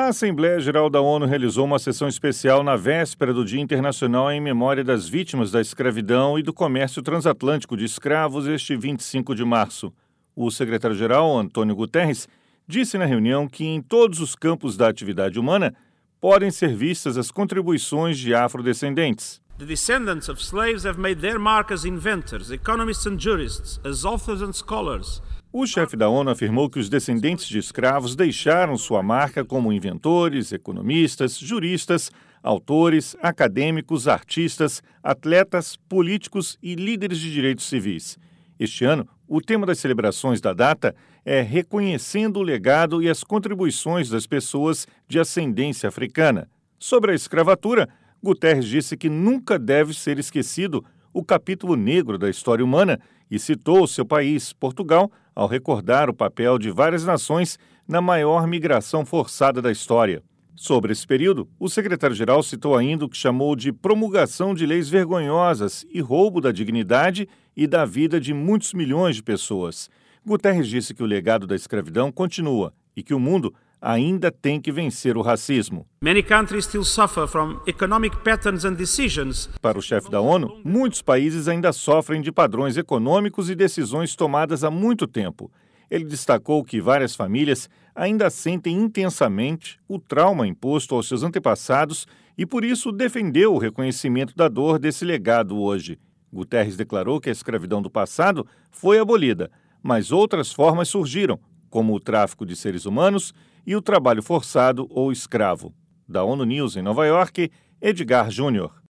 A Assembleia Geral da ONU realizou uma sessão especial na véspera do Dia Internacional em memória das vítimas da escravidão e do comércio transatlântico de escravos este 25 de março. O secretário-geral, Antônio Guterres, disse na reunião que em todos os campos da atividade humana podem ser vistas as contribuições de afrodescendentes. The descendants of slaves have made their mark as inventors, economists and jurists, as authors and scholars. O chefe da ONU afirmou que os descendentes de escravos deixaram sua marca como inventores, economistas, juristas, autores, acadêmicos, artistas, atletas, políticos e líderes de direitos civis. Este ano, o tema das celebrações da data é reconhecendo o legado e as contribuições das pessoas de ascendência africana. Sobre a escravatura, Guterres disse que nunca deve ser esquecido o capítulo negro da história humana e citou seu país, Portugal, ao recordar o papel de várias nações na maior migração forçada da história. Sobre esse período, o secretário-geral citou ainda o que chamou de promulgação de leis vergonhosas e roubo da dignidade e da vida de muitos milhões de pessoas. Guterres disse que o legado da escravidão continua e que o mundo ainda tem que vencer o racismo. Many countries still suffer from economic patterns and decisions. Para o chefe da ONU, muitos países ainda sofrem de padrões econômicos e decisões tomadas há muito tempo. Ele destacou que várias famílias ainda sentem intensamente o trauma imposto aos seus antepassados e, por isso, defendeu o reconhecimento da dor desse legado hoje. Guterres declarou que a escravidão do passado foi abolida, mas outras formas surgiram, como o tráfico de seres humanos e o trabalho forçado ou escravo. Da ONU News em Nova York, Edgar Júnior.